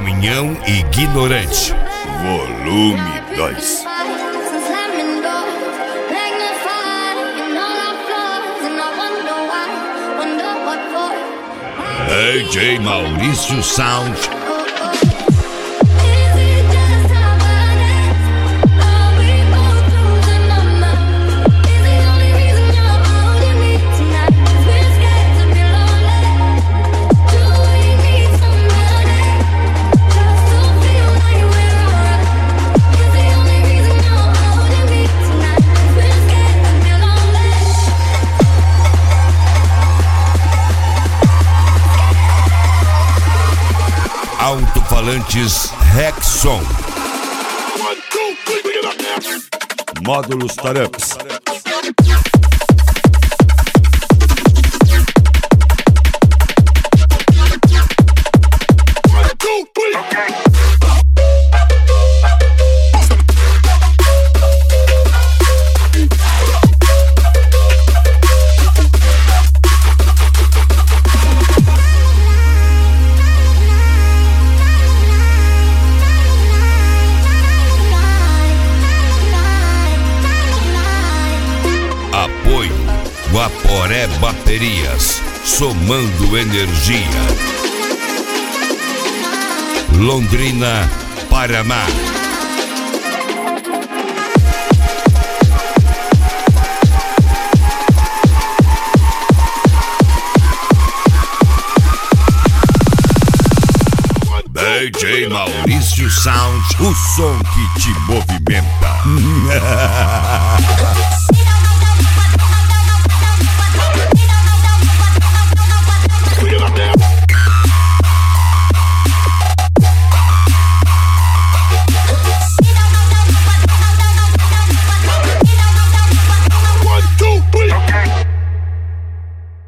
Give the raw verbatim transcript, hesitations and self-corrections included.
Caminhão Ignorante, volume dois. D J Maurício Sound. Alto-falantes Rexon. Módulos Tareps. Guaporé Baterias, somando energia. Londrina, Paraná. D J Maurício Sound, o som que te movimenta.